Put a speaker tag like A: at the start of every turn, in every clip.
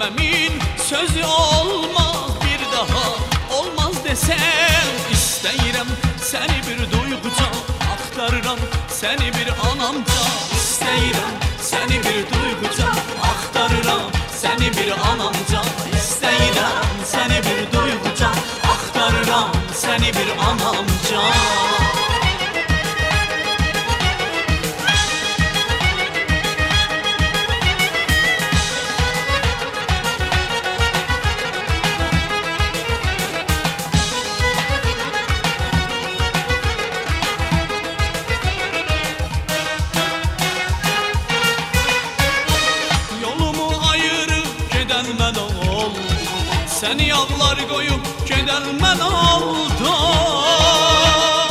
A: Aləmin sözü olmaz bir daha, olmaz desem istəyirəm səni bir duyğuca, axtarıram səni bir anamca. İstəyirəm səni bir duyğuca, axtarıram səni bir anamca. İstəyirəm səni bir duyğuca, axtarıram səni bir anamca. Səni yağlar qoyub gedən mən oldum.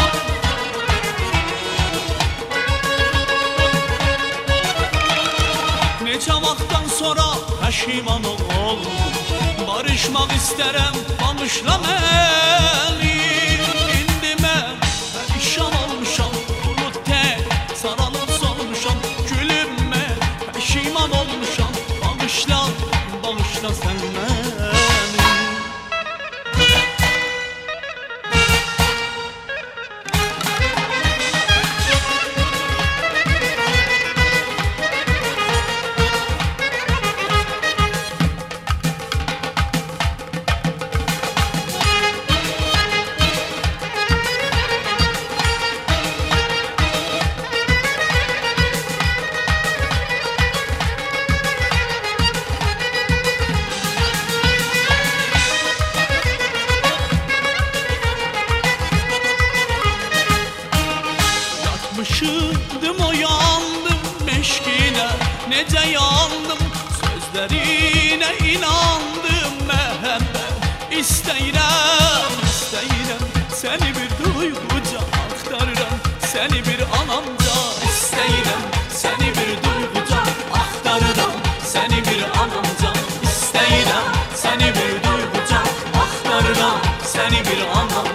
A: Neçə vaxtdan sonra pəşiman oldum. Barışmaq istərəm, bağışla məni. İndi mən pərişan olmuşam, bulud tək saralıb solmuşam. Gülüm mən pəşiman olmuşam, bağışla, bağışla sən mən. Yatmışdım oyandım meşkine, necə yandım sözlerine inandım müəbbət. İstəyirəm, istəyirəm səni bir duyğuca, axtarıram səni bir anamca. İstəyirəm səni bir duyğuca, axtarıram səni bir anamca. İstəyirəm səni bir duyğuca, axtarıram səni bir anamca.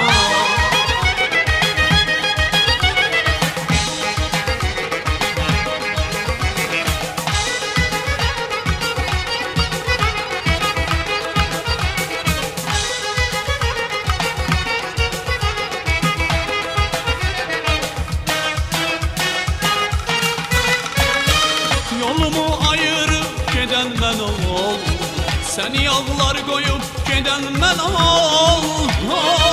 A: Yolumu ayırıb gedən mən oldum. Səni yağlar qoyub gedən mən oldum.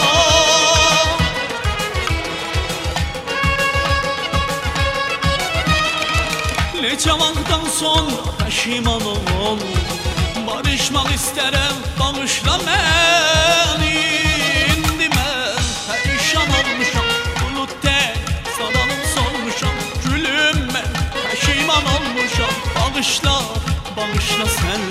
A: Neçə vaxtdan sonra pəşiman oldum. Barışmaq istərəm, bağışla məni. İndi mən pərişan olmuşam, bulud tək saralıb solmuşam. Gülüm mən pəşiman olmuşam, bağışla, bağışla sən